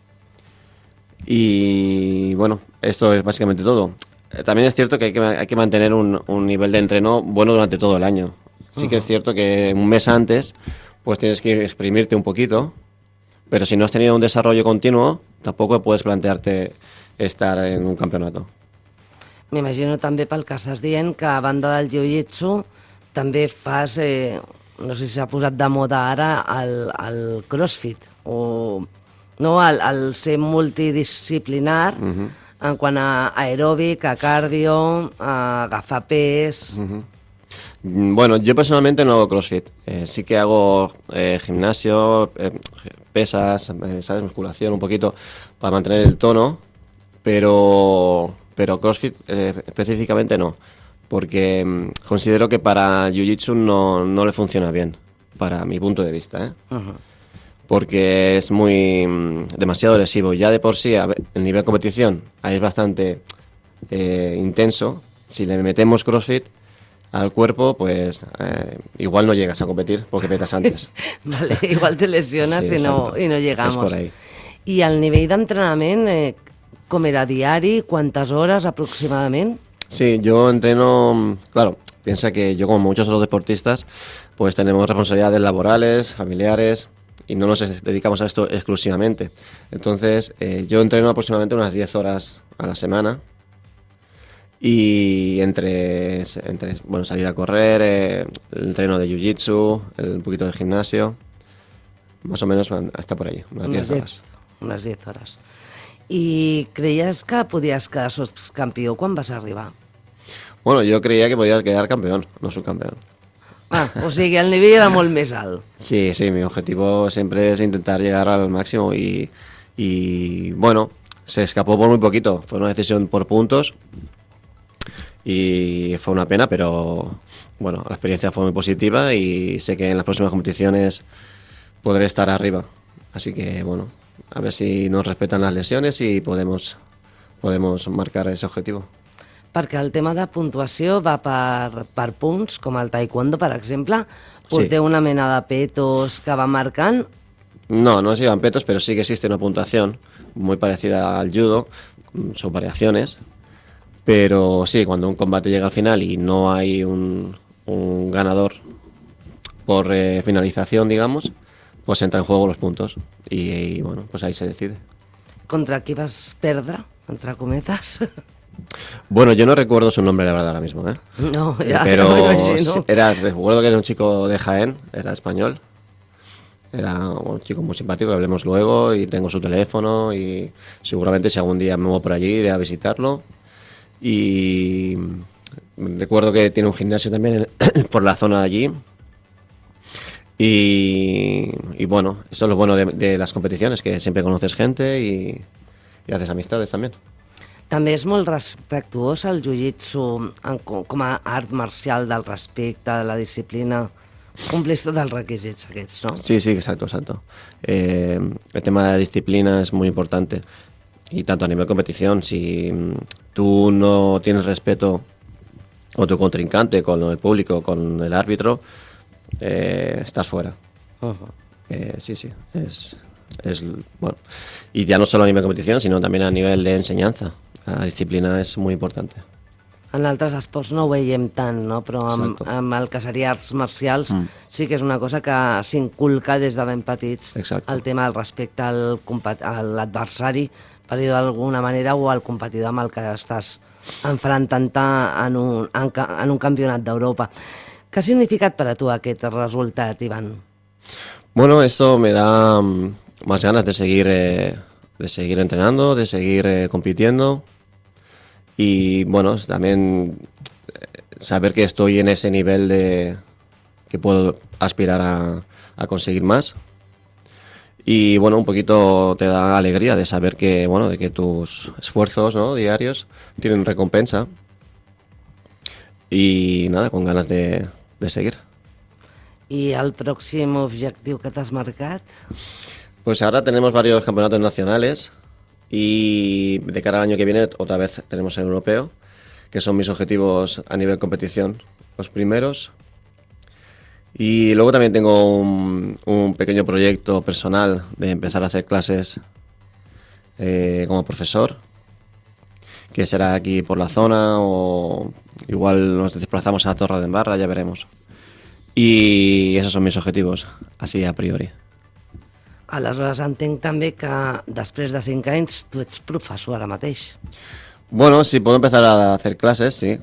Y bueno, esto es básicamente todo. También es cierto que hay que mantener un nivel de entreno bueno durante todo el año. Sí que es cierto que un mes antes pues tienes que exprimirte un poquito, pero si no has tenido un desarrollo continuo, tampoco puedes plantearte estar en un campeonato. M'imagino també pel que estàs dient que a banda del jiu-jitsu també fas, no sé si s'ha posat de moda ara, el crossfit, o no, el ser multidisciplinar en quant a aeròbic, a cardio, a agafar pes. Bueno, yo personalmente no hago CrossFit. Sí que hago gimnasio, pesas, ¿sabes? Musculación un poquito para mantener el tono, pero CrossFit específicamente no, porque considero que para Jiu-Jitsu no le funciona bien, para mi punto de vista, ¿eh? Porque es demasiado lesivo. Ya de por sí, el nivel de competición ahí es bastante intenso. Si le metemos CrossFit al cuerpo, pues igual no llegas a competir porque petas antes. Vale, igual te lesionas Sí, y no llegamos. És por ahí. I el nivell d'entrenament, com era diari, quantes hores aproximadament? Sí, yo entreno, claro, piensa que yo como muchos otros deportistas, pues tenemos responsabilidades laborales, familiares, y no nos dedicamos a esto exclusivamente. Entonces, yo entreno aproximadamente unas 10 horas a la semana, y entre bueno, salir a correr, el entreno de jiu-jitsu, un poquito de gimnasio, más o menos hasta por ahí, unas 10 horas. Unes 10 hores. I creies que podies quedar campió quan vas arribar? Bueno, yo creía que podía quedar campeón, no subcampeón. Ah, o sigui, el nivell era molt més alt. Sí, mi objetivo siempre es intentar llegar al máximo y bueno, se escapó por muy poquito, fue una decisión por puntos y fue una pena, pero bueno, la experiencia fue muy positiva y sé que en las próximas competiciones podré estar arriba, así que bueno, a ver si nos respetan las lesiones y podemos marcar ese objetivo. Perquè el tema de puntuació va per punts, com el taekwondo, per exemple. Porteu una mena de petos que va marcant. No se llevan petos, pero sí que existe una puntuación muy parecida al judo, son variaciones, pero sí, cuando un combate llega al final y no hay un ganador por finalización, digamos, pues entra en juego los puntos y bueno, pues ahí se decide. Contra qui vas perdre, entre cometes? Bueno, yo no recuerdo su nombre, la verdad, ahora mismo, ¿eh? No, ya, pero me imagino. Recuerdo que era un chico de Jaén, era español. Era un chico muy simpático, que hablemos luego y tengo su teléfono y seguramente si algún día me muevo por allí iré a visitarlo. Y recuerdo que tiene un gimnasio también por la zona de allí. Y bueno, esto es lo bueno de las competiciones, que siempre conoces gente y haces amistades también. També és molt respectuós el jiu-jitsu com a art marcial del respecte, de la disciplina. Complís tots els requisits aquests, ¿no? Sí, exacto. El tema de la disciplina es muy importante. Y tanto a nivel competición, si tú no tienes respeto con tu contrincante, con el público, con el árbitro, estás fuera. Sí, es bueno. Y ya no solo a nivel de competición, sino también a nivel de enseñanza. La disciplina és molt important. En altres esports no ho veiem tant, no? Però amb el que seria arts marcials sí que és una cosa que s'inculca des de ben petits. Exacte. El tema del respecte a l'adversari, per dir d'alguna manera, o al competidor amb el que estàs enfrontant-te en un campionat d'Europa. Què ha significat per a tu aquest resultat, Ivan? Bueno, esto me da más ganas de seguir entrenando, de seguir compitiendo. Y bueno, también saber que estoy en ese nivel de que puedo aspirar a conseguir más. Y bueno, un poquito te da alegría de saber que bueno, de que tus esfuerzos, ¿no?, diarios tienen recompensa. Y nada, con ganas de seguir. ¿Y el próximo objetivo que t'has marcat? Pues ahora tenemos varios campeonatos nacionales. Y de cara al año que viene otra vez tenemos el europeo, que son mis objetivos a nivel competición, los primeros. Y luego también tengo un pequeño proyecto personal de empezar a hacer clases como profesor, que será aquí por la zona o igual nos desplazamos a Torredembarra, ya veremos. Y esos son mis objetivos, así a priori. Aleshores entenc també que després de 5 anys tu ets professor ara mateix. Bueno, sí, puedo empezar a hacer clases, sí.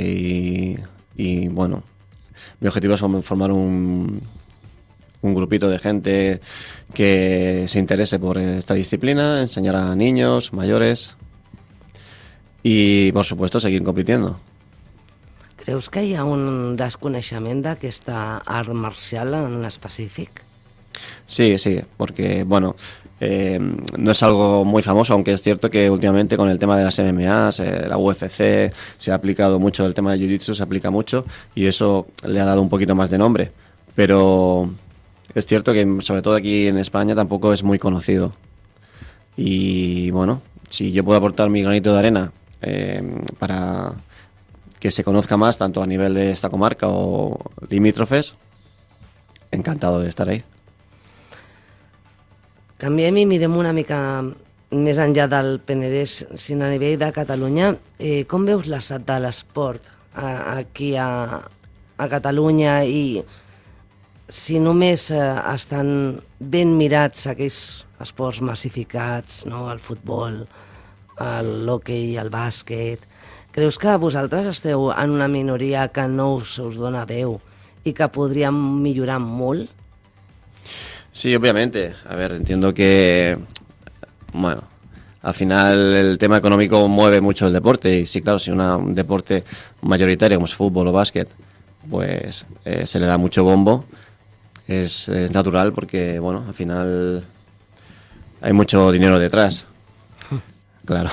Y bueno, mi objetivo es formar un grupito de gente que se interese por esta disciplina, enseñar a niños, mayores y, por supuesto, seguir compitiendo. Creus que hi ha un desconeixement d'aquesta art marcial en específic? Sí, porque, bueno, no es algo muy famoso, aunque es cierto que últimamente con el tema de las MMAs, la UFC, se ha aplicado mucho el tema de Jiu-Jitsu, se aplica mucho y eso le ha dado un poquito más de nombre. Pero es cierto que, sobre todo aquí en España, tampoco es muy conocido. Y bueno, si yo puedo aportar mi granito de arena para que se conozca más, tanto a nivel de esta comarca o limítrofes, encantado de estar ahí. Canviem i mirem una mica més enllà del Penedès, sinó a nivell de Catalunya. Com veus l'estat de l'esport aquí a Catalunya i si només estan ben mirats aquells esports massificats, no? El futbol, l'hoquei, el bàsquet... Creus que vosaltres esteu en una minoria que no us dona veu y que podrían millorar molt? Sí, obviamente. A ver, entiendo que, bueno, al final el tema económico mueve mucho el deporte y sí, claro, si un deporte mayoritario como es fútbol o básquet, pues se le da mucho bombo, es natural porque, bueno, al final hay mucho dinero detrás. Claro.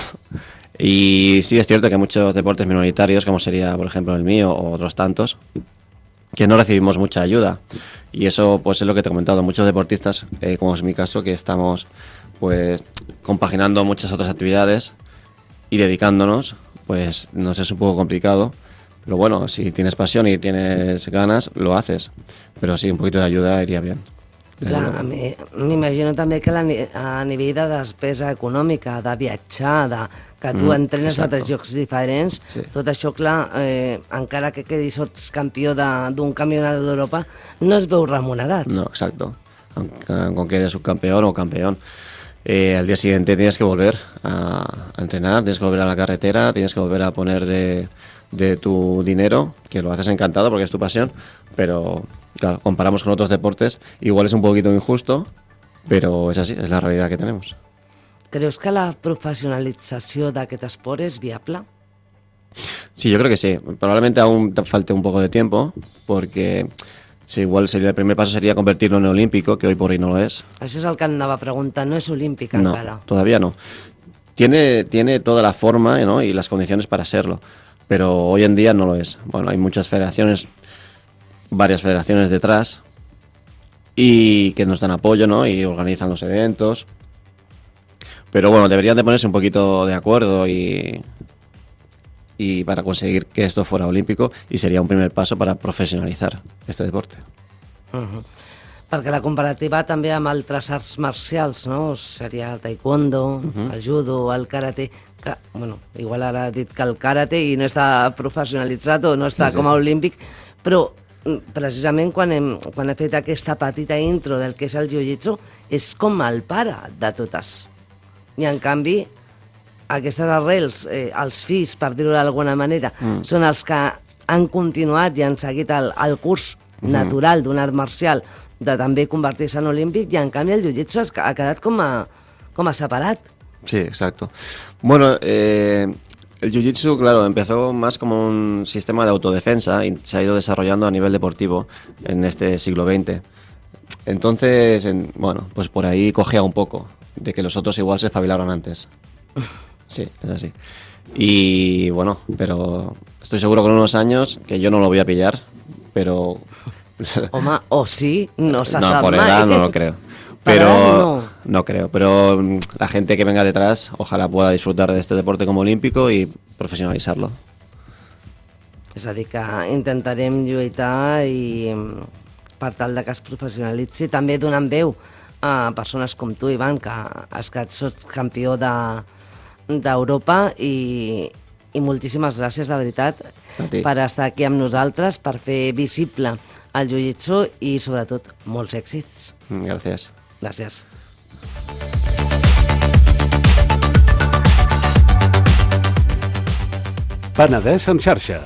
Y sí, es cierto que hay muchos deportes minoritarios, como sería, por ejemplo, el mío o otros tantos, que no recibimos mucha ayuda. Y eso, pues, es lo que te he comentado. Muchos deportistas, como es mi caso, que estamos, pues, compaginando muchas otras actividades y dedicándonos, pues, nos es un poco complicado. Pero bueno, si tienes pasión y tienes ganas, lo haces. Pero sí, un poquito de ayuda iría bien. Clar, m'imagino també que a nivell de despesa econòmica, de viatjar, que tu entrenes a 3 llocs diferents, tot això, clar, encara que quedis sots campió d'un campionat d'Europa, no es veu remunerat. No, exacto. Con que eres subcampeón o campeón. Al día siguiente tienes que volver a entrenar, tienes que volver a la carretera, tienes que volver a poner de tu dinero, que lo haces encantado porque es tu pasión, pero claro, comparamos con otros deportes, igual es un poquito injusto, pero es así, es la realidad que tenemos. ¿Creus que la profesionalització d'aquest esport és viable? Sí, yo creo que sí. Probablemente aún te falte un poco de tiempo, porque sí, igual sería el primer paso sería convertirlo en olímpico, que hoy por hoy no lo es. Això és el que anava a preguntar, no és olímpic encara. No, todavía no. Tiene toda la forma, ¿no? Y las condiciones para serlo, pero hoy en día no lo es. Bueno, hay muchas federaciones, varias federaciones detrás y que nos dan apoyo, ¿no? Y organizan los eventos. Pero bueno, deberían de ponerse un poquito de acuerdo y para conseguir que esto fuera olímpico, y sería un primer paso para profesionalizar este deporte. Perquè la comparativa també amb altres arts marcials, no? Seria el taekwondo, el judo, el karate, que, bueno, igual ara ha dit que el karate i no està professionalitzat o no està com a olímpic, però precisament quan he fet aquesta petita intro del que és el jiu-jitsu, és com el pare de totes. I en canvi, aquestes arrels, els fills, per dir-ho d'alguna manera, són els que han continuat i han seguit el curs natural d'un art marcial de també convertir-se en olímpic, i en canvi el jiu-jitsu ha quedat com a separat. Sí, exacto. Bueno, el jiu-jitsu, claro, empezó más como un sistema de autodefensa y se ha ido desarrollando a nivel deportivo en este siglo XX. Entonces, bueno, pues por ahí cogea un poco de que los otros igual se espabilaron antes. Sí, es así. Y bueno, pero estoy seguro que en unos años, que yo no lo voy a pillar, pero... Home, o sí, no se sap No, por mai. edad no lo creo. Pero no creo, pero la gente que venga detrás ojalá pueda disfrutar de este deporte como olímpico y profesionalizarlo. És a dir, que intentarem lluitar i per tal de que es professionalitzi, també donant veu a persones com tu, Ivan, que has estat campió d'Europa, i moltíssimes gràcies, de veritat, per estar aquí amb nosaltres, per fer visible el jiu-jitsu i, sobretot, molts èxits. Gràcies. Gràcies. Penedès en xarxa.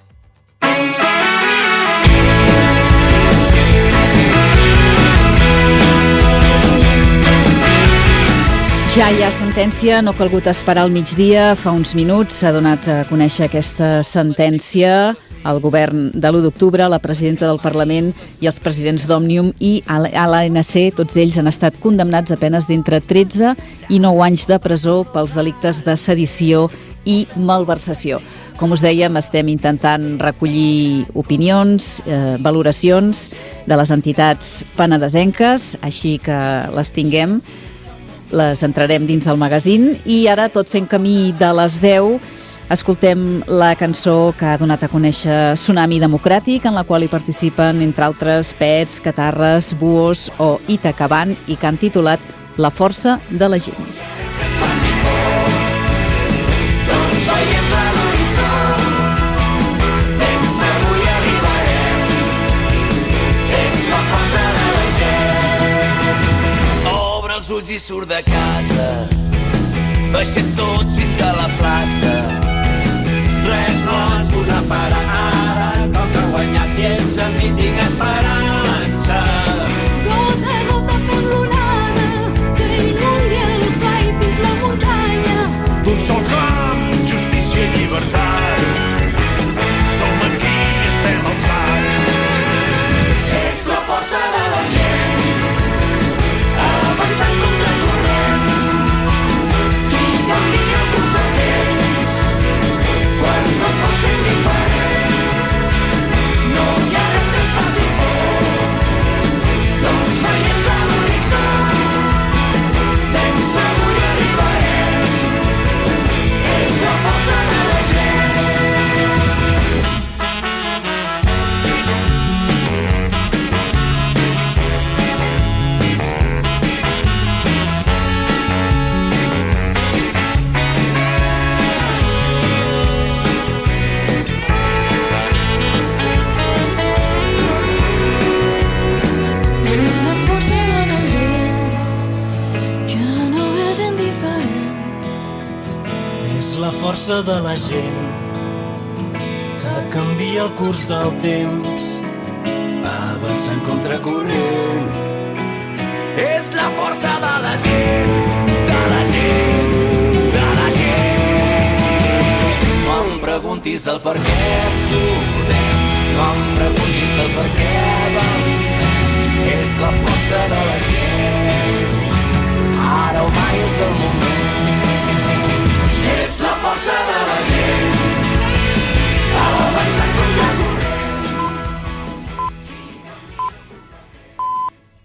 Ja hi ha sentència, no ha calgut esperar al migdia. Fa uns minuts s'ha donat a conèixer aquesta sentència el govern de l'1 d'octubre, la presidenta del Parlament i els presidents d'Òmnium i a l'ANC, tots ells han estat condemnats a penes d'entre 13 i 9 anys de presó pels delictes de sedició i malversació. Com us dèiem, estem intentant recollir opinions, valoracions de les entitats penedesenques, així que les tinguem, les entrarem dins el magazín i ara, tot fent camí de les 10, escoltem la cançó que ha donat a conèixer Tsunami Democràtic, en la qual hi participen, entre altres, Pets, Catarres, Buos o Ítaca Band, i que han titulat La força de la gent. I surt de casa, baixem tots fins a la plaça. Res no ens podrà parar ara, toca guanyar si ens en mi tinc esperança. Gota a gota fem l'onada, que inundi l'espai fins la muntanya. D'un sol clam, justícia i llibertat, som aquí i estem alçats. És la força de la gent, avançant contra corrent, qui canvia el curs del temps, quan no es pot ser indiferent. No hi ha res que ens faci por, no ens veiem de l'horitzó, ben segur hi arribarem, és la força de la gent. És la força de la gent, que no és indiferent. És la força de la gent que canvia el curs del temps, avançant contra corrent. És la força de la gent, de la gent, de la gent. No em preguntis el per què podem, no em preguntis el per què valem.